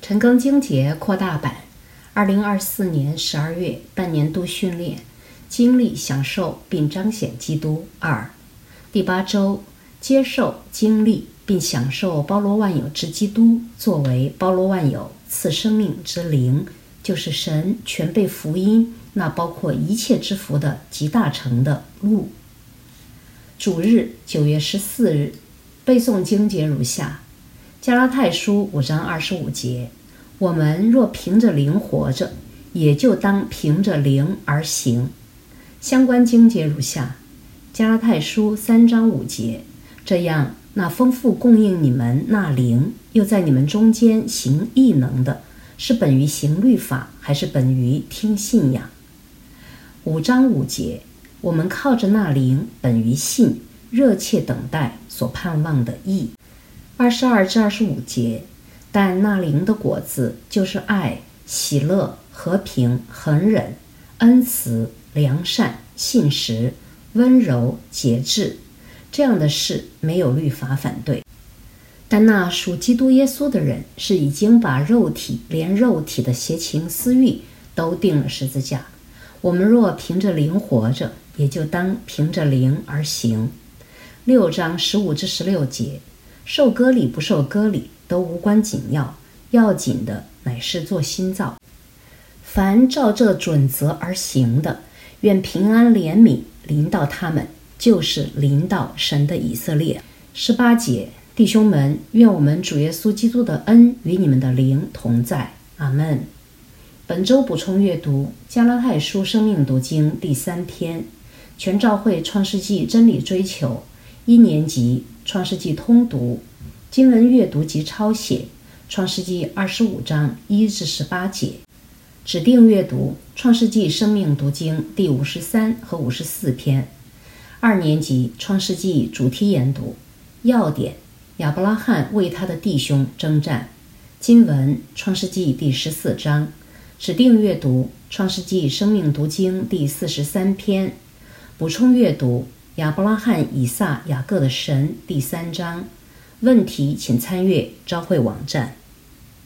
陈庚经节扩大版，2024年12月半年度训练，经历、享受并彰显基督2，第8周，接受、经历并享受包罗万有之基督，作为包罗万有赐生命之灵，就是神全备福音，那包括一切之福的极大成的路。主日9月14日，背诵经节如下：加拉太书5章25节，我们若凭着灵活着，也就当凭着灵而行。相关经节如下：加拉太书3章5节，这样那丰富供应你们那灵，又在你们中间行异能的，是本于行律法，还是本于听信仰？5章5节，我们靠着那灵，本于信，热切等待所盼望的义。22至25节，但那灵的果子就是爱、喜乐、和平、恒忍、恩慈、良善、信实、温柔、节制，这样的事没有律法反对。但那属基督耶稣的人，是已经把肉体连肉体的邪情私欲都钉了十字架。我们若凭着灵活着，也就当凭着灵而行。6章15至16节，受割礼不受割礼都无关紧要，要紧的乃是做新造。凡照这准则而行的，愿平安怜悯临到他们，就是临到神的以色列。18节，弟兄们，愿我们主耶稣基督的恩与你们的灵同在。阿们。本周补充阅读加拉太书生命读经第3篇，全教会创世纪真理追求1年级创世纪通读，经文阅读及抄写创世纪25章1至18节，指定阅读创世纪生命读经第53和54篇。2年级创世纪主题研读，要点：亚伯拉罕为他的弟兄征战。经文创世纪第14章，指定阅读创世纪生命读经第43篇。补充阅读亚伯拉罕、以撒、雅各的神第3章。问题请参阅召会网站。